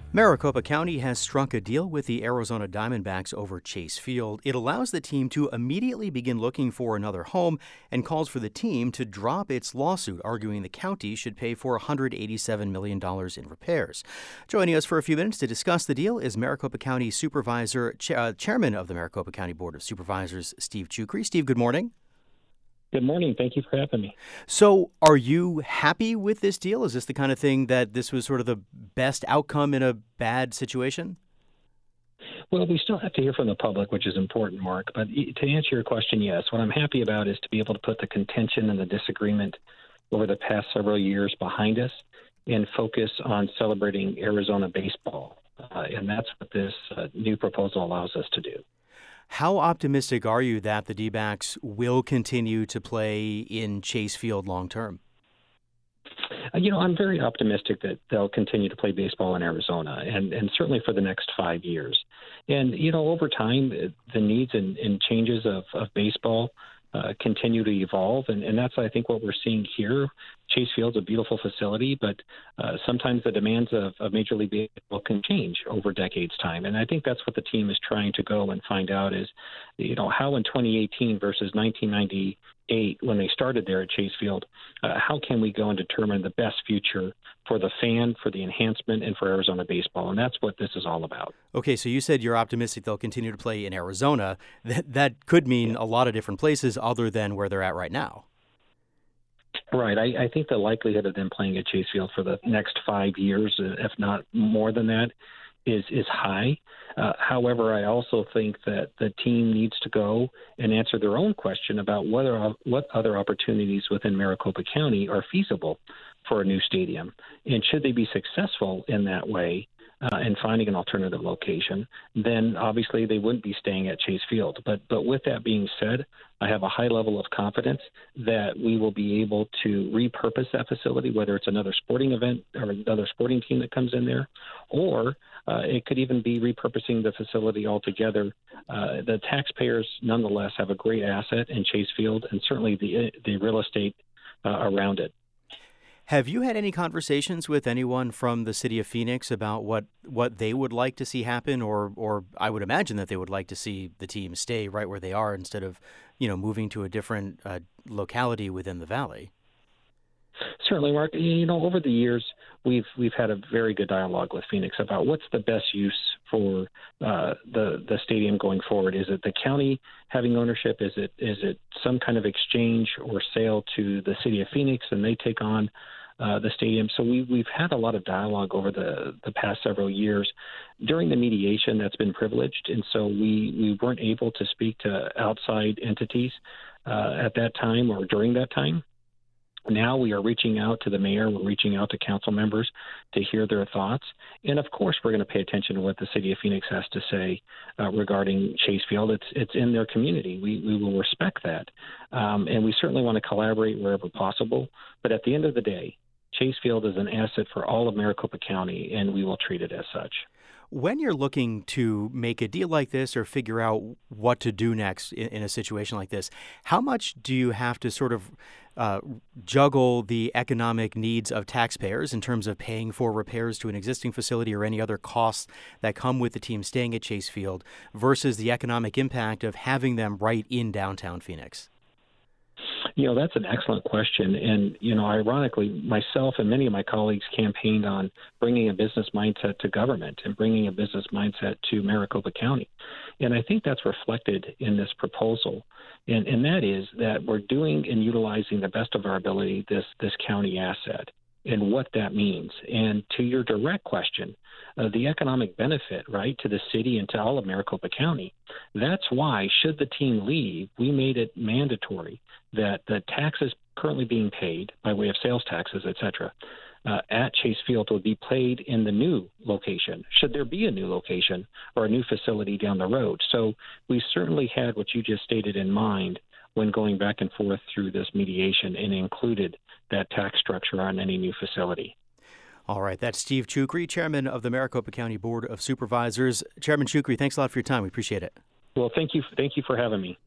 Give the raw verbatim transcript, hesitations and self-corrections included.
Maricopa County has struck a deal with the Arizona Diamondbacks over Chase Field. It allows the team to immediately begin looking for another home and calls for the team to drop its lawsuit, arguing the county should pay for one hundred eighty-seven million dollars in repairs. Joining us for a few minutes to discuss the deal is Maricopa County Supervisor, uh, Chairman of the Maricopa County Board of Supervisors, Steve Chucri. Steve, good morning. Good morning. Thank you for having me. So are you happy with this deal? Is this the kind of thing that this was sort of the best outcome in a bad situation? Well, we still have to hear from the public, which is important, Mark. But to answer your question, yes. What I'm happy about is to be able to put the contention and the disagreement over the past several years behind us and focus on celebrating Arizona baseball. Uh, and that's what this uh, new proposal allows us to do. How optimistic are you that the D-backs will continue to play in Chase Field long term? Uh, you know, I'm very optimistic that they'll continue to play baseball in Arizona, and, and certainly for the next five years. And, you know, over time, the needs and, and changes of, of baseball uh, continue to evolve, and, and that's, I think, what we're seeing here. Chase Field's a beautiful facility, but uh, sometimes the demands of, of Major League Baseball can change over decades' time. And I think that's what the team is trying to go and find out is, you know, how in twenty eighteen versus nineteen ninety-eight, when they started there at Chase Field, uh, how can we go and determine the best future for the fan, for the enhancement, and for Arizona baseball? And that's what this is all about. Okay, so you said you're optimistic they'll continue to play in Arizona. That, that could mean yeah. a lot of different places other than where they're at right now. Right. I, I think the likelihood of them playing at Chase Field for the next five years, if not more than that, is is high. Uh, however, I also think that the team needs to go and answer their own question about whether what other opportunities within Maricopa County are feasible for a new stadium. And should they be successful in that way, Uh, and finding an alternative location, then obviously they wouldn't be staying at Chase Field. But but with that being said, I have a high level of confidence that we will be able to repurpose that facility, whether it's another sporting event or another sporting team that comes in there, or uh, it could even be repurposing the facility altogether. Uh, the taxpayers nonetheless have a great asset in Chase Field and certainly the the real estate uh, around it. Have you had any conversations with anyone from the city of Phoenix about what, what they would like to see happen, or or I would imagine that they would like to see the team stay right where they are instead of, you know, moving to a different uh, locality within the valley? Certainly, Mark. You know, over the years, we've we've had a very good dialogue with Phoenix about what's the best use for uh, the the stadium going forward. Is it the county having ownership? Is it is it some kind of exchange or sale to the city of Phoenix and they take on Uh, the stadium? So we, we've had a lot of dialogue over the, the past several years. During the mediation, that's been privileged, and so we, we weren't able to speak to outside entities uh, at that time or during that time. Now we are reaching out to the mayor, we're reaching out to council members to hear their thoughts. And of course, we're going to pay attention to what the city of Phoenix has to say uh, regarding Chase Field. It's it's in their community. We, we will respect that. Um, and we certainly want to collaborate wherever possible. But at the end of the day, Chase Field is an asset for all of Maricopa County, and we will treat it as such. When you're looking to make a deal like this or figure out what to do next in, in a situation like this, how much do you have to sort of uh, juggle the economic needs of taxpayers in terms of paying for repairs to an existing facility or any other costs that come with the team staying at Chase Field versus the economic impact of having them right in downtown Phoenix? You know, that's an excellent question. And, you know, ironically, myself and many of my colleagues campaigned on bringing a business mindset to government and bringing a business mindset to Maricopa County. And I think that's reflected in this proposal. And, and that is that we're doing and utilizing the best of our ability this, this county asset and what that means. And to your direct question, uh, the economic benefit, right, to the city and to all of Maricopa County, that's why, should the team leave, we made it mandatory that the taxes currently being paid by way of sales taxes, et cetera, uh, at Chase Field will be paid in the new location, should there be a new location or a new facility down the road. So we certainly had what you just stated in mind when going back and forth through this mediation and included that tax structure on any new facility. All right. That's Steve Chucri, Chairman of the Maricopa County Board of Supervisors. Chairman Chucri, thanks a lot for your time. We appreciate it. Well, thank you. Thank you for having me.